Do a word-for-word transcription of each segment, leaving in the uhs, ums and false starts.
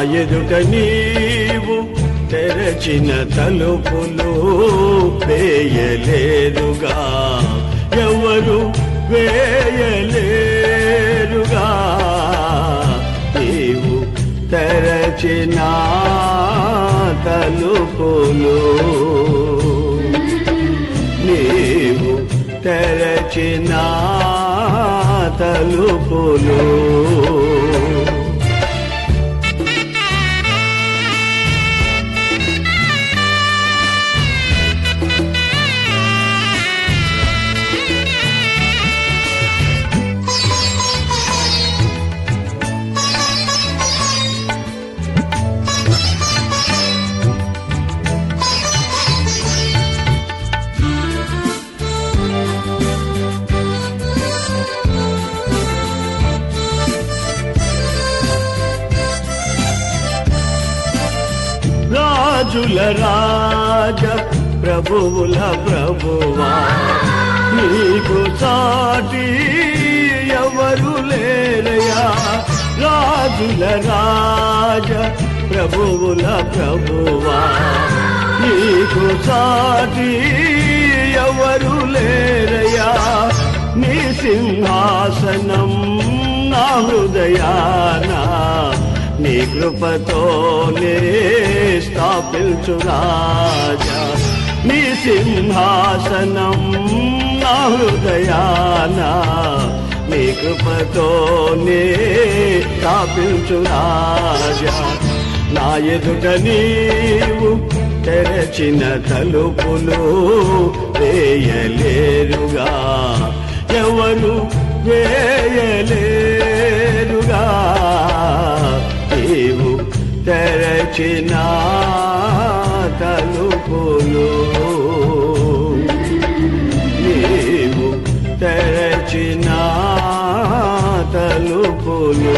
ఎదుట నీవు తెరచిన తలుపులు వేయలేరుగా, ఎవరు వేయలేరుగా. నీవు తెరచిన తలుపులు, నీవు తెరచిన తలుపులు. రాజుల రాజ ప్రభువుల ప్రభువా, నీకు సాటి ఎవరు లేరయా. రాజుల రాజ ప్రభువుల ప్రభువా, నీకు సాటి ఎవరు లేరయా. నీ సింహాసనం నా హృదయానా, నీ కృపతోనే స్థాపించు రాజా. నీ సింహాసనం నా హృదయానా, నీ కృపతోనే స్థాపించు రాజా. నా ఎదుట నీవు తెరచిన తలుపులు వేయలేరుగా, ఎవరు వేయలేరుగా. నీవు తెరచిన తలుపులు, నీవు తెరచిన తలుపులు.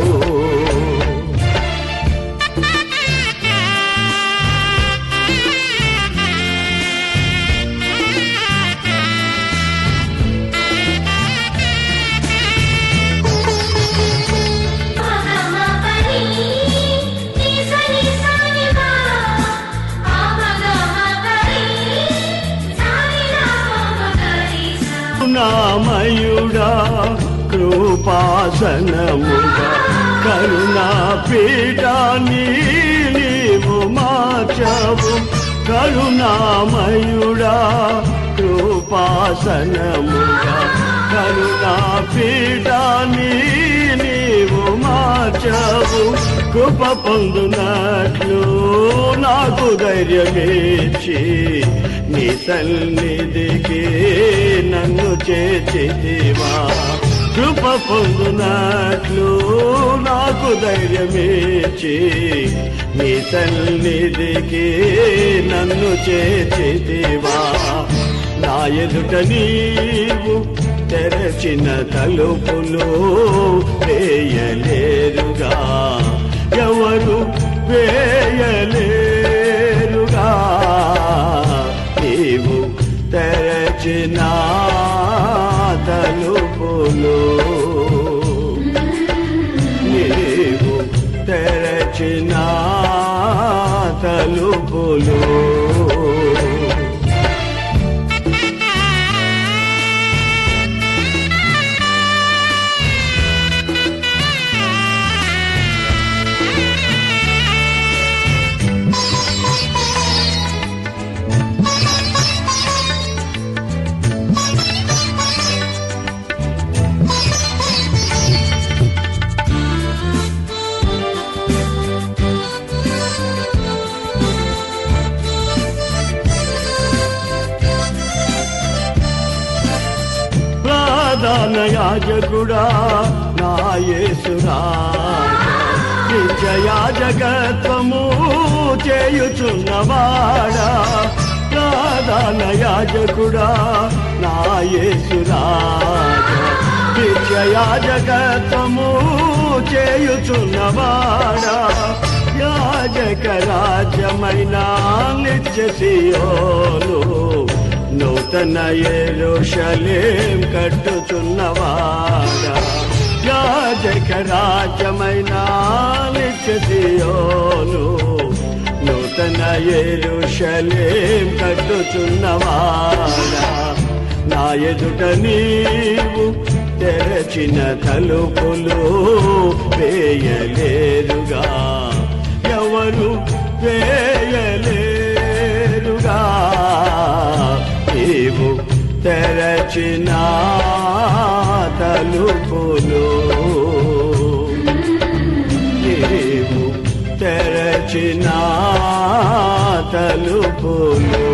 కరుణామయుడా కృపాసనముగా, కరుణా పీఠాన్ని నీవు మార్చావు. కరుణామయుడా కృపాసనముగా, కరుణా పీఠాన్ని నీవు మార్చావు. కృప పొందునట్లు నాకు ధైర్యమిచ్చి, నీ సన్నిధికి నన్ను చేర్చితివా. కృప పొందునట్లు నాకు ధైర్యమిచ్చి, నీ సన్నిధికి నన్ను చేర్చితివా. నా ఎదుట నీవు తెరచిన తలుపులు వేయలేరుగా, ఎవరు వేయలేరుగా. నీవు తెరచిన తలుపులు, నీవు తెరచిన తలుపులు. ప్రధాన యాజకుడా నా యేసురాజా, నిత్య యాజకత్వము చేయుచున్నవాడా. ప్రధాన యాజకుడా నా యేసురాజా, నిత్య యాజకత్వము చేయుచున్నవాడా. యాజక రాజ్యమైన నిత్య సియోను, నూతన యెరూషలేం కట్టుచున్నవాడా. యాజక రాజ్యమైన నిత్య సియోను నూతన యెరూషలేం కట్టుచున్నవాడా నా ఎదుట నీవు తెరచిన తలుపులు వేయలేరుగా ఎవరు వేయలేరుగా నీవు తెరచిన తలుపులు నీవు తెరచిన తలుపులు